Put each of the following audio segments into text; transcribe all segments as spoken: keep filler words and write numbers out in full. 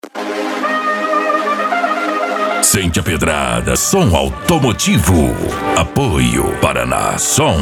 Sente a pedrada, som automotivo. Apoio Paraná Som.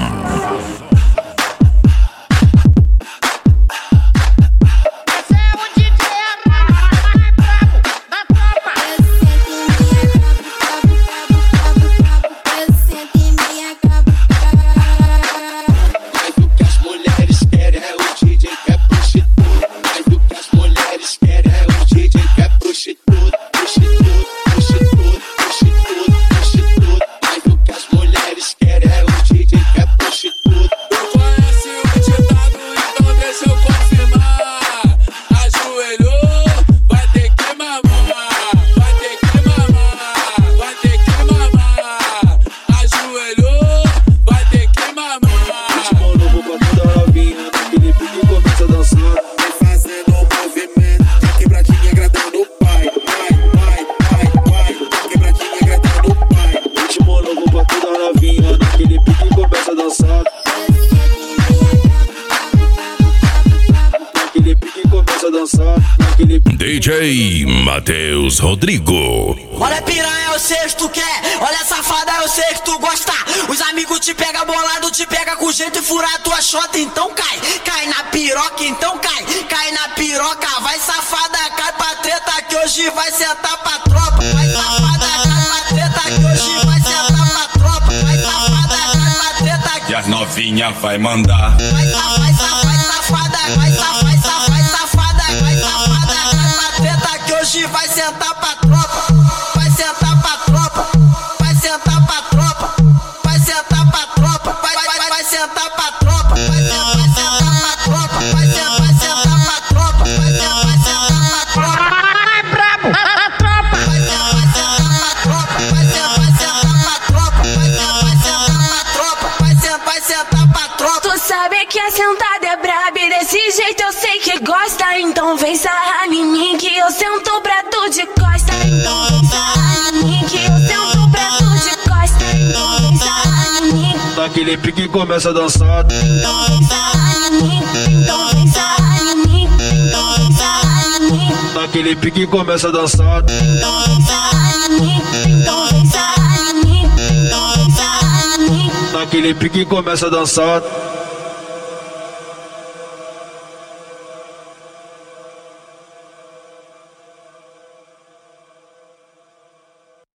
D J Matheus Rodrigo. Olha piranha, eu sei que tu quer. Olha safada, eu sei que tu gosta. Os amigos te pega bolado, te pega com jeito e fura a tua chota, então cai. Cai na piroca, então cai. Cai na piroca, vai safada, cai pra treta que hoje vai sentar pra tropa. Vai safada, cai pra treta que hoje vai sentar pra tropa. Vai safada, cai pra treta que... E as novinha vai mandar. Vai safada, vai safada, vai safada, vai safada, vai safada, vai safada, cai pra treta que hoje vai sentar pra tropa. Vai sentar pra tropa. Vai sentar pra tropa. Vai sentar pra tropa. Vai, vai, vai, vai sentar pra tropa. Vai sentar, vai sentar pra tropa. Vai sentar, vai sentar pra tropa. Vai sentar, vai sentar pra tropa. Ai, brabo, a tropa. Vai sentar, vai sentar pra tropa. Vai sentar, vai sentar pra tropa. Vai sentar, vai sentar pra tropa. Vai sentar, vai sentar pra tropa. Tu sabe que a sentada é braba e desse jeito eu sei que gosta. Então vem sarrar em mim que eu sento pra tu de costa. Então vem sarrar em mim que eu sento pra tu de costa. Então vem sarrar em mim. Naquele pique começa a dançar. Então vem sarrar em mim. Então vem sarrar em mim. Então vem sarrar em mim. Naquele pique começa a dançar. Então vem sarrar em mim. Então vem sarrar em mim. Então vem sarrar em mim. Naquele pique começa a dançar.